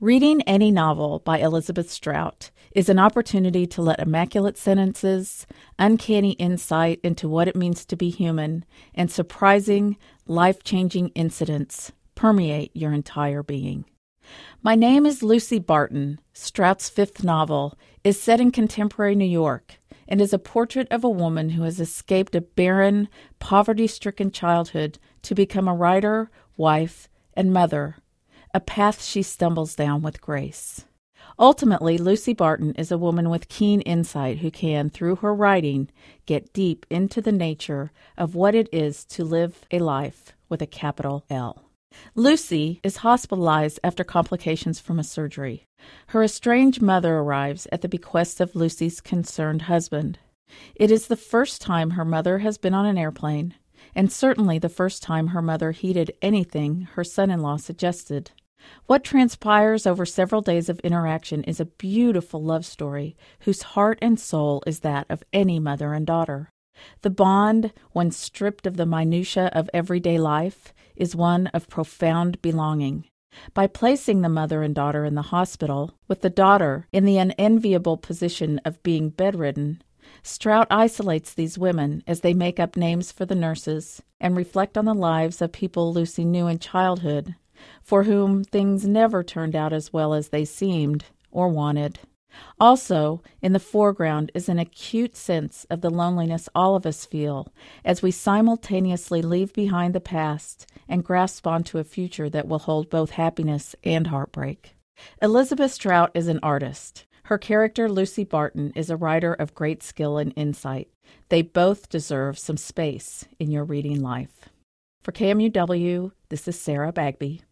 Reading any novel by Elizabeth Strout is an opportunity to let immaculate sentences, uncanny insight into what it means to be human, and surprising, life-changing incidents permeate your entire being. My Name is Lucy Barton. Strout's fifth novel is set in contemporary New York and is a portrait of a woman who has escaped a barren, poverty-stricken childhood to become a writer, wife, and mother, a path she stumbles down with grace. Ultimately, Lucy Barton is a woman with keen insight who can, through her writing, get deep into the nature of what it is to live a life with a capital L. Lucy is hospitalized after complications from a surgery. Her estranged mother arrives at the bequest of Lucy's concerned husband. It is the first time her mother has been on an airplane, and certainly the first time her mother heeded anything her son-in-law suggested. What transpires over several days of interaction is a beautiful love story whose heart and soul is that of any mother and daughter. The bond, when stripped of the minutiae of everyday life, is one of profound belonging. By placing the mother and daughter in the hospital, with the daughter in the unenviable position of being bedridden, Strout isolates these women as they make up names for the nurses and reflect on the lives of people Lucy knew in childhood, for whom things never turned out as well as they seemed or wanted. Also, in the foreground is an acute sense of the loneliness all of us feel as we simultaneously leave behind the past and grasp onto a future that will hold both happiness and heartbreak. Elizabeth Strout is an artist. Her character, Lucy Barton, is a writer of great skill and insight. They both deserve some space in your reading life. For KMUW, this is Sarah Bagby.